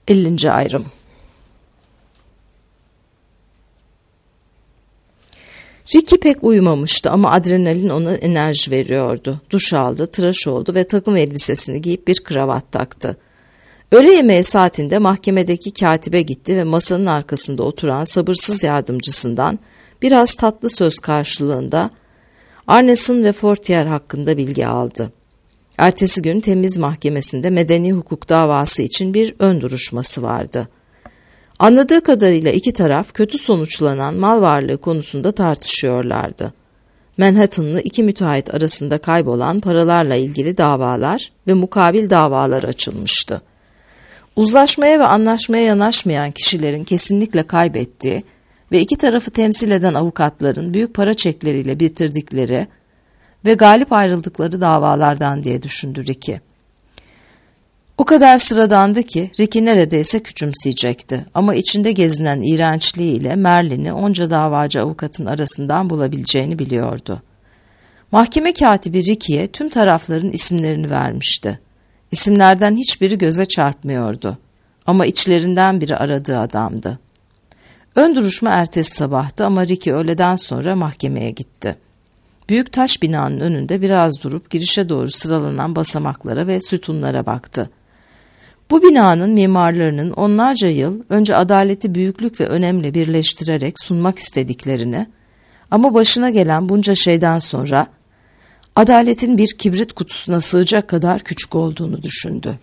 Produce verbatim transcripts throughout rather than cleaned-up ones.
ellinci ayrım. Ricky pek uyumamıştı ama adrenalin ona enerji veriyordu. Duş aldı, tıraş oldu ve takım elbisesini giyip bir kravat taktı. Öğle yemeği saatinde mahkemedeki katibe gitti ve masanın arkasında oturan sabırsız yardımcısından biraz tatlı söz karşılığında Arneson ve Fortier hakkında bilgi aldı. Ertesi gün temiz mahkemesinde medeni hukuk davası için bir ön duruşması vardı. Anladığı kadarıyla iki taraf kötü sonuçlanan mal varlığı konusunda tartışıyorlardı. Manhattanlı iki müteahhit arasında kaybolan paralarla ilgili davalar ve mukabil davalar açılmıştı. Uzlaşmaya ve anlaşmaya yanaşmayan kişilerin kesinlikle kaybettiği ve iki tarafı temsil eden avukatların büyük para çekleriyle bitirdikleri ve galip ayrıldıkları davalardan diye düşündü Ricky. O kadar sıradandı ki Ricky neredeyse küçümseyecekti ama içinde gezinen iğrençliğiyle Merlin'i onca davacı avukatın arasından bulabileceğini biliyordu. Mahkeme katibi Ricky'ye tüm tarafların isimlerini vermişti. İsimlerden hiçbiri göze çarpmıyordu ama içlerinden biri aradığı adamdı. Ön duruşma ertesi sabahtı ama Ricky öğleden sonra mahkemeye gitti. Büyük taş binanın önünde biraz durup girişe doğru sıralanan basamaklara ve sütunlara baktı. Bu binanın mimarlarının onlarca yıl önce adaleti büyüklük ve önemle birleştirerek sunmak istediklerini ama başına gelen bunca şeyden sonra adaletin bir kibrit kutusuna sığacak kadar küçük olduğunu düşündü.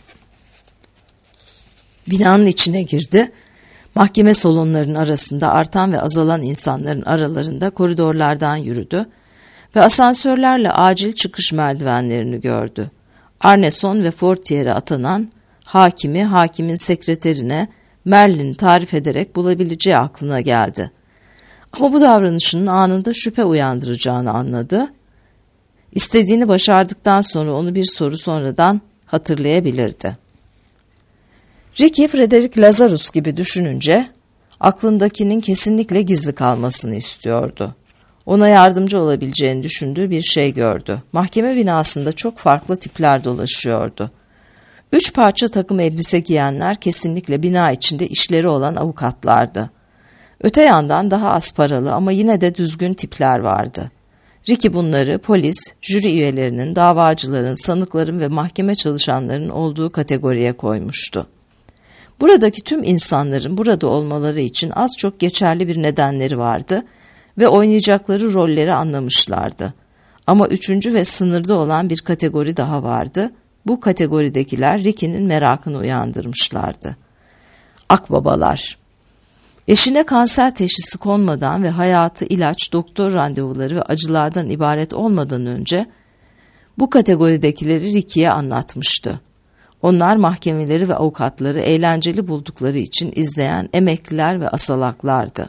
Binanın içine girdi. Mahkeme salonlarının arasında artan ve azalan insanların aralarında koridorlardan yürüdü ve asansörlerle acil çıkış merdivenlerini gördü. Arneson ve Fortier'e atanan hakimi, hakimin sekreterine Merlin'i tarif ederek bulabileceği aklına geldi. Ama bu davranışının anında şüphe uyandıracağını anladı. İstediğini başardıktan sonra onu bir soru sonradan hatırlayabilirdi. Ricky, Frederick Lazarus gibi düşününce aklındakinin kesinlikle gizli kalmasını istiyordu. Ona yardımcı olabileceğini düşündüğü bir şey gördü. Mahkeme binasında çok farklı tipler dolaşıyordu. Üç parça takım elbise giyenler kesinlikle bina içinde işleri olan avukatlardı. Öte yandan daha az paralı ama yine de düzgün tipler vardı. Ricky bunları polis, jüri üyelerinin, davacıların, sanıkların ve mahkeme çalışanlarının olduğu kategoriye koymuştu. Buradaki tüm insanların burada olmaları için az çok geçerli bir nedenleri vardı ve oynayacakları rolleri anlamışlardı. Ama üçüncü ve sınırda olan bir kategori daha vardı. Bu kategoridekiler Ricky'nin merakını uyandırmışlardı. Akbabalar. Eşine kanser teşhisi konmadan ve hayatı ilaç, doktor randevuları ve acılardan ibaret olmadan önce bu kategoridekileri Ricky'ye anlatmıştı. Onlar mahkemeleri ve avukatları eğlenceli buldukları için izleyen emekliler ve asalaklardı.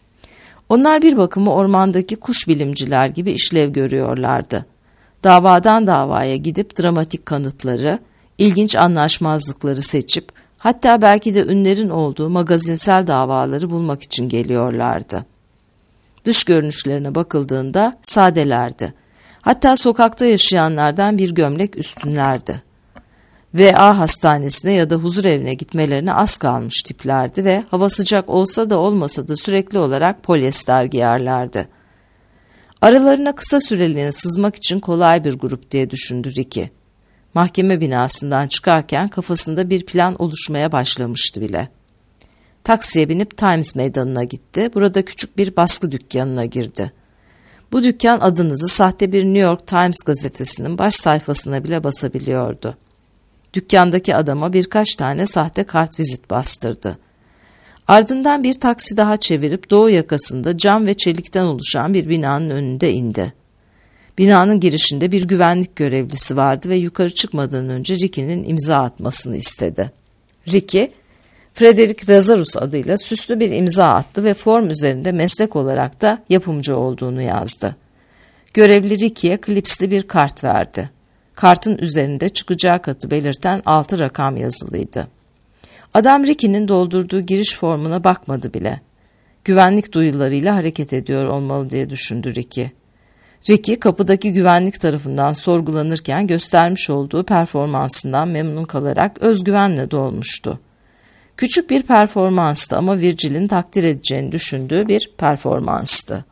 Onlar bir bakıma ormandaki kuş bilimciler gibi işlev görüyorlardı. Davadan davaya gidip dramatik kanıtları, ilginç anlaşmazlıkları seçip, hatta belki de ünlerin olduğu magazinsel davaları bulmak için geliyorlardı. Dış görünüşlerine bakıldığında sadelerdi. Hatta sokakta yaşayanlardan bir gömlek üstünlerdi. V A hastanesine ya da huzurevine gitmelerine az kalmış tiplerdi ve hava sıcak olsa da olmasa da sürekli olarak polyester giyerlerdi. Aralarına kısa süreliğine sızmak için kolay bir grup diye düşündü Ricky. Mahkeme binasından çıkarken kafasında bir plan oluşmaya başlamıştı bile. Taksiye binip Times Meydanı'na gitti. Burada küçük bir baskı dükkanına girdi. Bu dükkan adınızı sahte bir New York Times gazetesinin baş sayfasına bile basabiliyordu. Dükkandaki adama birkaç tane sahte kartvizit bastırdı. Ardından bir taksi daha çevirip doğu yakasında cam ve çelikten oluşan bir binanın önünde indi. Binanın girişinde bir güvenlik görevlisi vardı ve yukarı çıkmadan önce Ricky'nin imza atmasını istedi. Ricky, Frederick Lazarus adıyla süslü bir imza attı ve form üzerinde meslek olarak da yapımcı olduğunu yazdı. Görevli Ricky'ye klipsli bir kart verdi. Kartın üzerinde çıkacağı katı belirten altı rakam yazılıydı. Adam Ricky'nin doldurduğu giriş formuna bakmadı bile. Güvenlik duyularıyla hareket ediyor olmalı diye düşündü Ricky. Ricky kapıdaki güvenlik tarafından sorgulanırken göstermiş olduğu performansından memnun kalarak özgüvenle dolmuştu. Küçük bir performanstı ama Virgil'in takdir edeceğini düşündüğü bir performanstı.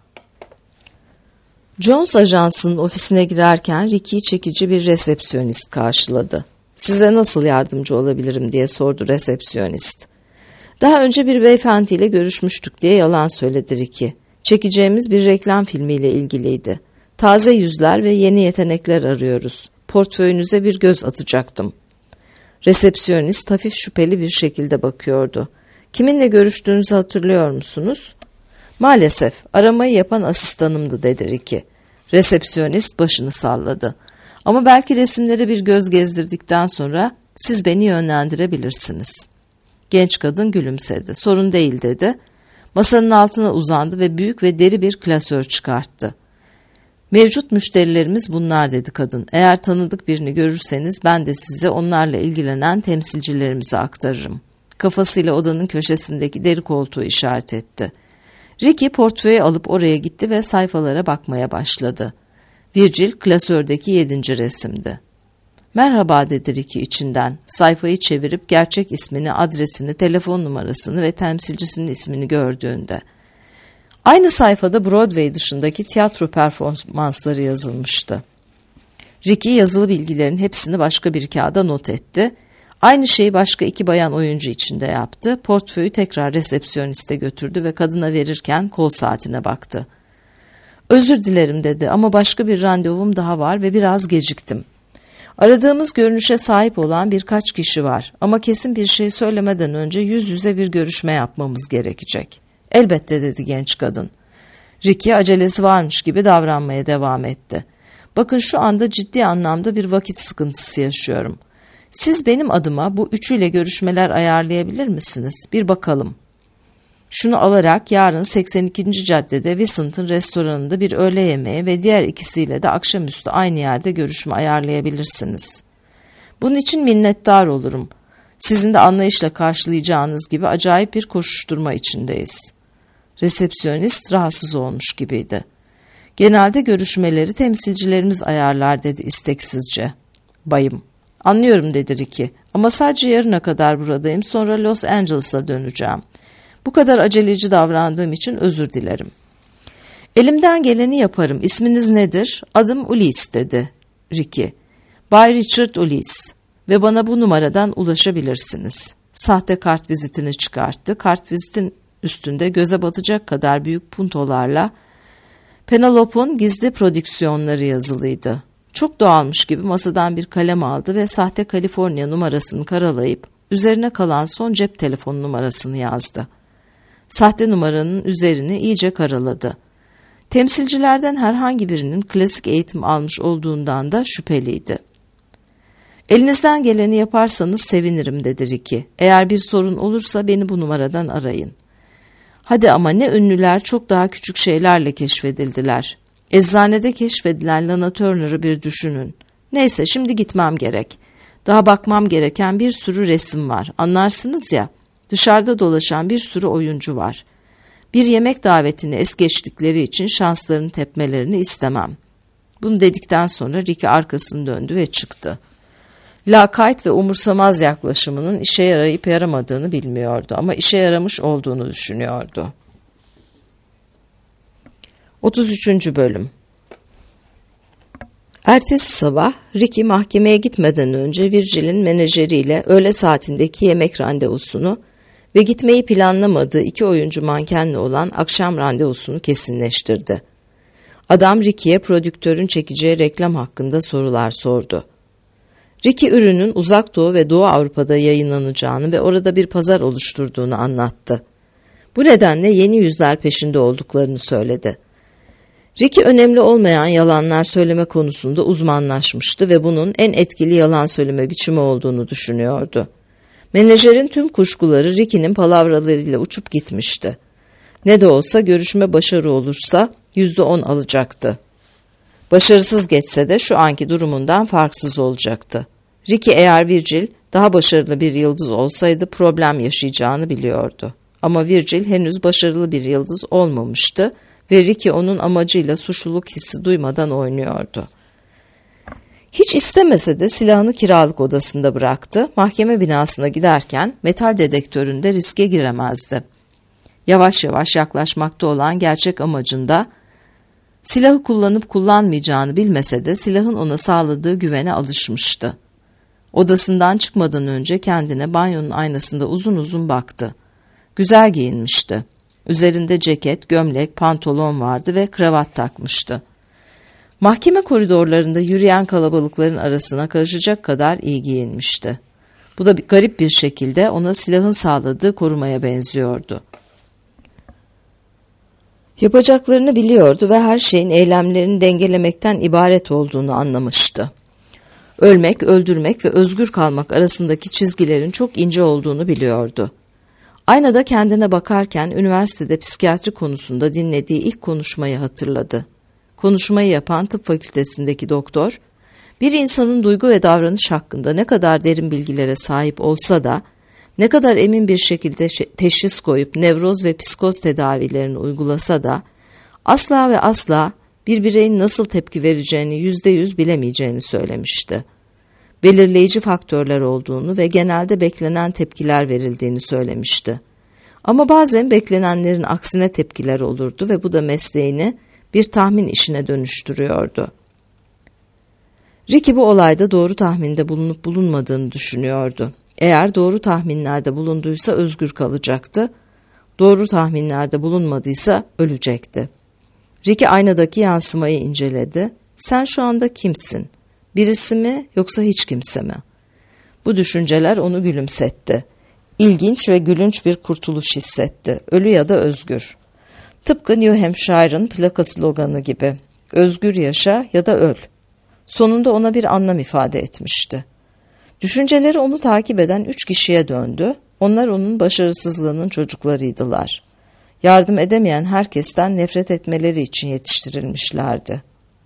Jones ajansının ofisine girerken Ricky'yi çekici bir resepsiyonist karşıladı. "Size nasıl yardımcı olabilirim?" diye sordu resepsiyonist. "Daha önce bir beyefendiyle görüşmüştük" diye yalan söyledi Ricky. "Çekeceğimiz bir reklam filmiyle ilgiliydi. Taze yüzler ve yeni yetenekler arıyoruz. Portföyünüze bir göz atacaktım." Resepsiyonist hafif şüpheli bir şekilde bakıyordu. "Kiminle görüştüğünüzü hatırlıyor musunuz?" "Maalesef, aramayı yapan asistanımdı" dedi Ricky. Resepsiyonist başını salladı. "Ama belki resimleri bir göz gezdirdikten sonra siz beni yönlendirebilirsiniz." Genç kadın gülümsedi. "Sorun değil" dedi. Masanın altına uzandı ve büyük ve deri bir klasör çıkarttı. "Mevcut müşterilerimiz bunlar" dedi kadın. "Eğer tanıdık birini görürseniz ben de size onlarla ilgilenen temsilcilerimize aktarırım." Kafasıyla odanın köşesindeki deri koltuğu işaret etti. Ricky portföyü alıp oraya gitti ve sayfalara bakmaya başladı. Virgil klasördeki yedinci resimdi. "Merhaba" dedi Ricky içinden. Sayfayı çevirip gerçek ismini, adresini, telefon numarasını ve temsilcisinin ismini gördüğünde. Aynı sayfada Broadway dışındaki tiyatro performansları yazılmıştı. Ricky yazılı bilgilerin hepsini başka bir kağıda not etti. Aynı şeyi başka iki bayan oyuncu için de yaptı. Portföyü tekrar resepsiyoniste götürdü ve kadına verirken kol saatine baktı. "Özür dilerim" dedi, "ama başka bir randevum daha var ve biraz geciktim. Aradığımız görünüşe sahip olan birkaç kişi var ama kesin bir şey söylemeden önce yüz yüze bir görüşme yapmamız gerekecek." "Elbette" dedi genç kadın. Ricky acelesi varmış gibi davranmaya devam etti. "Bakın, şu anda ciddi anlamda bir vakit sıkıntısı yaşıyorum. Siz benim adıma bu üçüyle görüşmeler ayarlayabilir misiniz? Bir bakalım." "Şunu alarak yarın seksen ikinci caddede Vincent'ın restoranında bir öğle yemeği ve diğer ikisiyle de akşamüstü aynı yerde görüşme ayarlayabilirsiniz." "Bunun için minnettar olurum. Sizin de anlayışla karşılayacağınız gibi acayip bir koşuşturma içindeyiz." Resepsiyonist rahatsız olmuş gibiydi. "Genelde görüşmeleri temsilcilerimiz ayarlar" dedi isteksizce. "Bayım." "Anlıyorum" dedi Ricky, "ama sadece yarına kadar buradayım, sonra Los Angeles'a döneceğim. Bu kadar aceleci davrandığım için özür dilerim." "Elimden geleni yaparım. İsminiz nedir?" "Adım Ulysse" dedi Ricky. "Bay Richard Ulysse ve bana bu numaradan ulaşabilirsiniz." Sahte kartvizitini çıkarttı. Kartvizitin üstünde göze batacak kadar büyük puntolarla Penelope'un gizli prodüksiyonları yazılıydı. Çok doğalmış gibi masadan bir kalem aldı ve sahte Kaliforniya numarasını karalayıp üzerine kalan son cep telefonu numarasını yazdı. Sahte numaranın üzerini iyice karaladı. Temsilcilerden herhangi birinin klasik eğitim almış olduğundan da şüpheliydi. "Elinizden geleni yaparsanız sevinirim" dedi Ricky. "Eğer bir sorun olursa beni bu numaradan arayın." "Hadi ama ne ünlüler çok daha küçük şeylerle keşfedildiler. Eczanede keşfedilen Lana Turner'ı bir düşünün. Neyse, şimdi gitmem gerek. Daha bakmam gereken bir sürü resim var. Anlarsınız ya, dışarıda dolaşan bir sürü oyuncu var. Bir yemek davetini es geçtikleri için şanslarını tepmelerini istemem." Bunu dedikten sonra Ricky arkasını döndü ve çıktı. Lakayt ve umursamaz yaklaşımının işe yarayıp yaramadığını bilmiyordu ama işe yaramış olduğunu düşünüyordu. otuz üçüncü Bölüm. Ertesi sabah Ricky mahkemeye gitmeden önce Virgil'in menajeriyle öğle saatindeki yemek randevusunu ve gitmeyi planlamadığı iki oyuncu mankenle olan akşam randevusunu kesinleştirdi. Adam Ricky'ye prodüktörün çekeceği reklam hakkında sorular sordu. Ricky ürünün Uzak Doğu ve Doğu Avrupa'da yayınlanacağını ve orada bir pazar oluşturduğunu anlattı. Bu nedenle yeni yüzler peşinde olduklarını söyledi. Ricky önemli olmayan yalanlar söyleme konusunda uzmanlaşmıştı ve bunun en etkili yalan söyleme biçimi olduğunu düşünüyordu. Menajerin tüm kuşkuları Ricky'nin palavralarıyla uçup gitmişti. Ne de olsa görüşme başarı olursa yüzde on alacaktı. Başarısız geçse de şu anki durumundan farksız olacaktı. Ricky eğer Virgil daha başarılı bir yıldız olsaydı problem yaşayacağını biliyordu. Ama Virgil henüz başarılı bir yıldız olmamıştı ve Ricky onun amacıyla suçluluk hissi duymadan oynuyordu. Hiç istemese de silahını kiralık odasında bıraktı. Mahkeme binasına giderken metal dedektöründe riske giremezdi. Yavaş yavaş yaklaşmakta olan gerçek amacında silahı kullanıp kullanmayacağını bilmese de silahın ona sağladığı güvene alışmıştı. Odasından çıkmadan önce kendine banyonun aynasında uzun uzun baktı. Güzel giyinmişti. Üzerinde ceket, gömlek, pantolon vardı ve kravat takmıştı. Mahkeme koridorlarında yürüyen kalabalıkların arasına karışacak kadar iyi giyinmişti. Bu da bir garip bir şekilde ona silahın sağladığı korumaya benziyordu. Yapacaklarını biliyordu ve her şeyin eylemlerini dengelemekten ibaret olduğunu anlamıştı. Ölmek, öldürmek ve özgür kalmak arasındaki çizgilerin çok ince olduğunu biliyordu. Aynada kendine bakarken üniversitede psikiyatri konusunda dinlediği ilk konuşmayı hatırladı. Konuşmayı yapan tıp fakültesindeki doktor, bir insanın duygu ve davranış hakkında ne kadar derin bilgilere sahip olsa da, ne kadar emin bir şekilde teşhis koyup nevroz ve psikoz tedavilerini uygulasa da, asla ve asla bir bireyin nasıl tepki vereceğini yüzde yüz bilemeyeceğini söylemişti. Belirleyici faktörler olduğunu ve genelde beklenen tepkiler verildiğini söylemişti. Ama bazen beklenenlerin aksine tepkiler olurdu ve bu da mesleğini bir tahmin işine dönüştürüyordu. Ricky bu olayda doğru tahminde bulunup bulunmadığını düşünüyordu. Eğer doğru tahminlerde bulunduysa özgür kalacaktı, doğru tahminlerde bulunmadıysa ölecekti. Ricky aynadaki yansımayı inceledi. Sen şu anda kimsin? Birisi mi yoksa hiç kimse mi? Bu düşünceler onu gülümsetti. İlginç ve gülünç bir kurtuluş hissetti. Ölü ya da özgür. Tıpkı New Hampshire'ın plaka sloganı gibi. Özgür yaşa ya da öl. Sonunda ona bir anlam ifade etmişti. Düşünceleri onu takip eden üç kişiye döndü. Onlar onun başarısızlığının çocuklarıydılar. Yardım edemeyen herkesten nefret etmeleri için yetiştirilmişlerdi.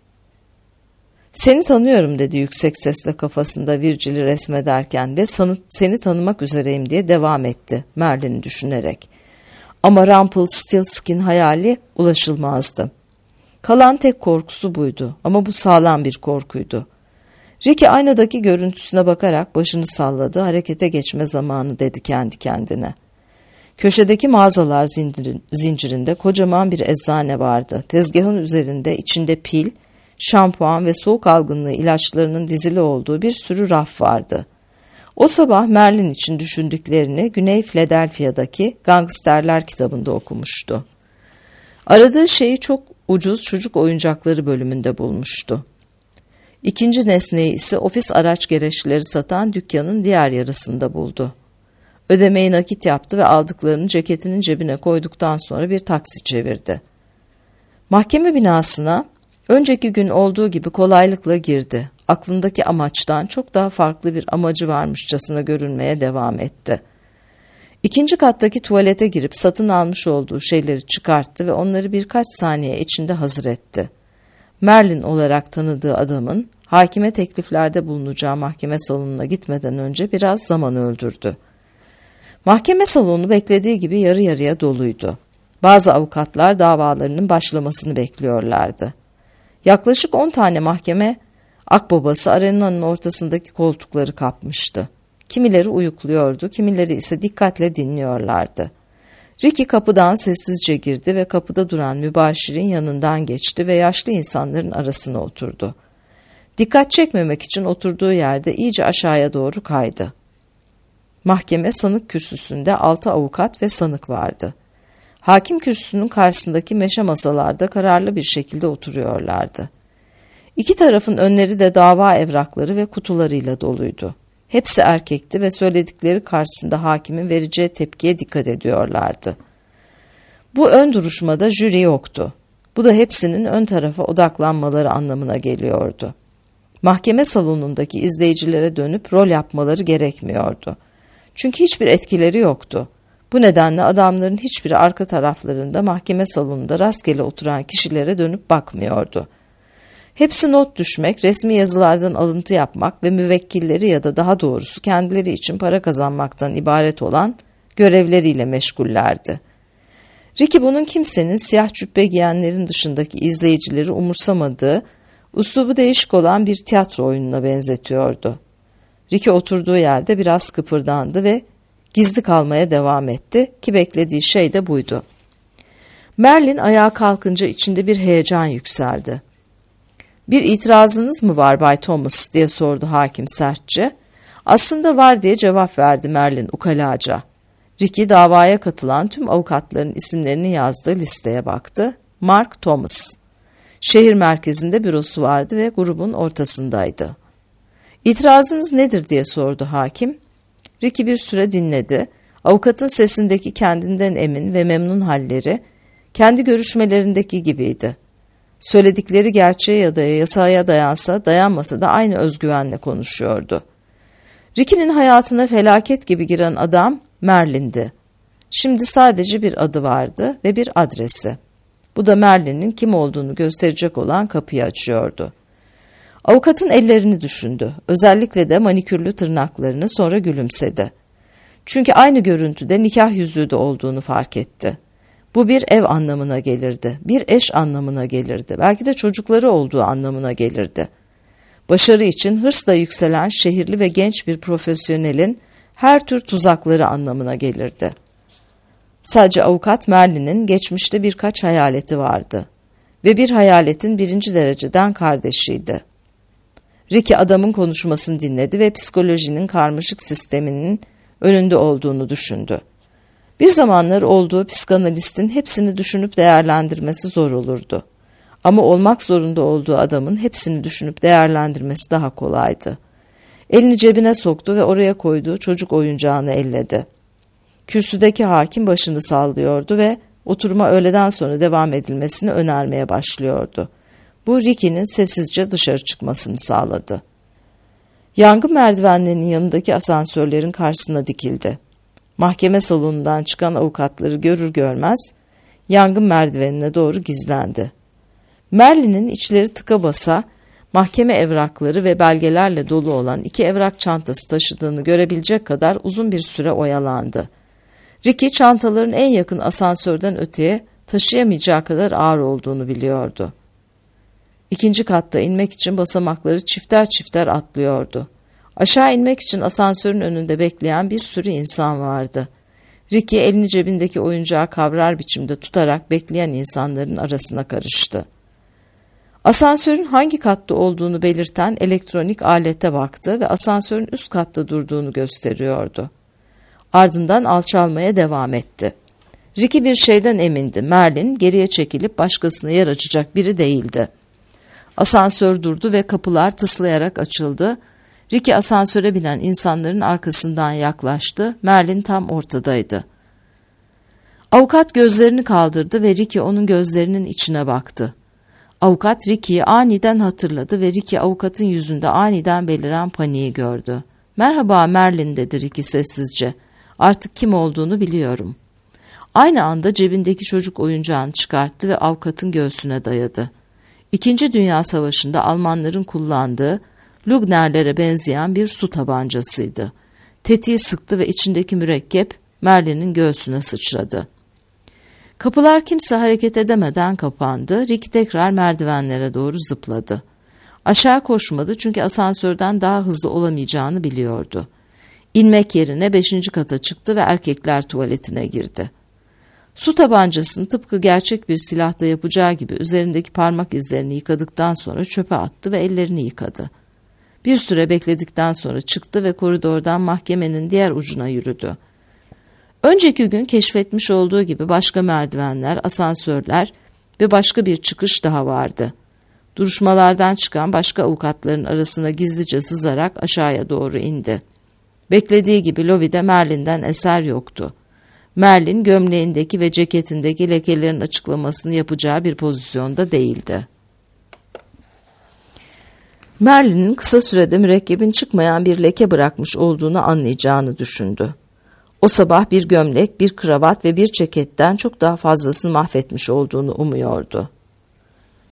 Seni tanıyorum dedi yüksek sesle kafasında Virgil'i resmederken ve seni tanımak üzereyim diye devam etti Merlin'i düşünerek. Ama Rumpelstiltskin hayali ulaşılmazdı. Kalan tek korkusu buydu ama bu sağlam bir korkuydu. Ricky aynadaki görüntüsüne bakarak başını salladı, harekete geçme zamanı dedi kendi kendine. Köşedeki mağazalar zincirinde kocaman bir eczane vardı. Tezgahın üzerinde içinde pil, şampuan ve soğuk algınlığı ilaçlarının dizili olduğu bir sürü raf vardı. O sabah Merlin için düşündüklerini Güney Philadelphia'daki Gangsterler kitabında okumuştu. Aradığı şeyi çok ucuz çocuk oyuncakları bölümünde bulmuştu. İkinci nesneyi ise ofis araç gereçleri satan dükkanın diğer yarısında buldu. Ödemeyi nakit yaptı ve aldıklarını ceketinin cebine koyduktan sonra bir taksi çevirdi. Mahkeme binasına önceki gün olduğu gibi kolaylıkla girdi. Aklındaki amaçtan çok daha farklı bir amacı varmışçasına görünmeye devam etti. İkinci kattaki tuvalete girip satın almış olduğu şeyleri çıkarttı ve onları birkaç saniye içinde hazır etti. Merlin olarak tanıdığı adamın hakime tekliflerde bulunacağı mahkeme salonuna gitmeden önce biraz zaman öldürdü. Mahkeme salonu beklediği gibi yarı yarıya doluydu. Bazı avukatlar davalarının başlamasını bekliyorlardı. Yaklaşık on tane mahkeme akbabası arenanın ortasındaki koltukları kapmıştı. Kimileri uyukluyordu, kimileri ise dikkatle dinliyorlardı. Ricky kapıdan sessizce girdi ve kapıda duran mübaşirin yanından geçti ve yaşlı insanların arasına oturdu. Dikkat çekmemek için oturduğu yerde iyice aşağıya doğru kaydı. Mahkeme sanık kürsüsünde altı avukat ve sanık vardı. Hakim kürsüsünün karşısındaki meşe masalarda kararlı bir şekilde oturuyorlardı. İki tarafın önleri de dava evrakları ve kutularıyla doluydu. Hepsi erkekti ve söyledikleri karşısında hakimin vereceği tepkiye dikkat ediyorlardı. Bu ön duruşmada jüri yoktu. Bu da hepsinin ön tarafa odaklanmaları anlamına geliyordu. Mahkeme salonundaki izleyicilere dönüp rol yapmaları gerekmiyordu. Çünkü hiçbir etkileri yoktu. Bu nedenle adamların hiçbiri arka taraflarında mahkeme salonunda rastgele oturan kişilere dönüp bakmıyordu. Hepsi not düşmek, resmi yazılardan alıntı yapmak ve müvekkilleri ya da daha doğrusu kendileri için para kazanmaktan ibaret olan görevleriyle meşgullerdi. Ricky bunun kimsenin siyah cübbe giyenlerin dışındaki izleyicileri umursamadığı, Üslubu değişik olan bir tiyatro oyununa benzetiyordu. Ricky oturduğu yerde biraz kıpırdandı ve gizli kalmaya devam etti ki beklediği şey de buydu. Merlin ayağa kalkınca içinde bir heyecan yükseldi. "Bir itirazınız mı var Bay Thomas?" diye sordu hakim sertçe. "Aslında var" diye cevap verdi Merlin ukalaca. Ricky davaya katılan tüm avukatların isimlerini yazdığı listeye baktı. Mark Thomas. Şehir merkezinde bürosu vardı ve grubun ortasındaydı. "İtirazınız nedir?" diye sordu hakim. Ricky bir süre dinledi. Avukatın sesindeki kendinden emin ve memnun halleri kendi görüşmelerindeki gibiydi. Söyledikleri gerçeğe ya da yasaya dayansa dayanmasa da aynı özgüvenle konuşuyordu. Ricky'nin hayatına felaket gibi giren adam Merlin'di. Şimdi sadece bir adı vardı ve bir adresi. Bu da Merlin'in kim olduğunu gösterecek olan kapıyı açıyordu. Avukatın ellerini düşündü. Özellikle de manikürlü tırnaklarını, sonra gülümsedi. Çünkü aynı görüntüde nikah yüzüğü de olduğunu fark etti. Bu bir ev anlamına gelirdi, bir eş anlamına gelirdi, belki de çocukları olduğu anlamına gelirdi. Başarı için hırsla yükselen şehirli ve genç bir profesyonelin her tür tuzakları anlamına gelirdi. Sadece avukat Merlin'in geçmişte birkaç hayaleti vardı ve bir hayaletin birinci dereceden kardeşiydi. Ricky adamın konuşmasını dinledi ve psikolojinin karmaşık sisteminin önünde olduğunu düşündü. Bir zamanlar olduğu psikanalistin hepsini düşünüp değerlendirmesi zor olurdu. Ama olmak zorunda olduğu adamın hepsini düşünüp değerlendirmesi daha kolaydı. Elini cebine soktu ve oraya koyduğu çocuk oyuncağını elledi. Kürsüdeki hakim başını sallıyordu ve oturuma öğleden sonra devam edilmesini önermeye başlıyordu. Bu Ricky'nin sessizce dışarı çıkmasını sağladı. Yangın merdivenlerinin yanındaki asansörlerin karşısına dikildi. Mahkeme salonundan çıkan avukatları görür görmez yangın merdivenine doğru gizlendi. Merlin'in içleri tıka basa mahkeme evrakları ve belgelerle dolu olan iki evrak çantası taşıdığını görebilecek kadar uzun bir süre oyalandı. Ricky çantaların en yakın asansörden öteye taşıyamayacağı kadar ağır olduğunu biliyordu. İkinci katta inmek için basamakları çifter çifter atlıyordu. Aşağı inmek için asansörün önünde bekleyen bir sürü insan vardı. Ricky elini cebindeki oyuncağı kavrar biçimde tutarak bekleyen insanların arasına karıştı. Asansörün hangi katta olduğunu belirten elektronik alete baktı ve asansörün üst katta durduğunu gösteriyordu. Ardından alçalmaya devam etti. Ricky bir şeyden emindi. Merlin geriye çekilip başkasına yer açacak biri değildi. Asansör durdu ve kapılar tıslayarak açıldı. Ricky asansöre binen insanların arkasından yaklaştı. Merlin tam ortadaydı. Avukat gözlerini kaldırdı ve Ricky onun gözlerinin içine baktı. Avukat Ricky'yi aniden hatırladı ve Ricky avukatın yüzünde aniden beliren paniği gördü. "Merhaba Merlin," dedi Ricky sessizce. "Artık kim olduğunu biliyorum." Aynı anda cebindeki çocuk oyuncağını çıkarttı ve avukatın göğsüne dayadı. İkinci Dünya Savaşı'nda Almanların kullandığı Lugner'lere benzeyen bir su tabancasıydı. Tetiği sıktı ve içindeki mürekkep Merlin'in göğsüne sıçradı. Kapılar kimse hareket edemeden kapandı. Ricky tekrar merdivenlere doğru zıpladı. Aşağı koşmadı çünkü asansörden daha hızlı olamayacağını biliyordu. İnmek yerine beşinci kata çıktı ve erkekler tuvaletine girdi. Su tabancasını tıpkı gerçek bir silahta yapacağı gibi üzerindeki parmak izlerini yıkadıktan sonra çöpe attı ve ellerini yıkadı. Bir süre bekledikten sonra çıktı ve koridordan mahkemenin diğer ucuna yürüdü. Önceki gün keşfetmiş olduğu gibi başka merdivenler, asansörler ve başka bir çıkış daha vardı. Duruşmalardan çıkan başka avukatların arasına gizlice sızarak aşağıya doğru indi. Beklediği gibi lobide Merlin'den eser yoktu. Merlin gömleğindeki ve ceketindeki lekelerin açıklamasını yapacağı bir pozisyonda değildi. Merlin'in kısa sürede mürekkebin çıkmayan bir leke bırakmış olduğunu anlayacağını düşündü. O sabah bir gömlek, bir kravat ve bir ceketten çok daha fazlasını mahvetmiş olduğunu umuyordu.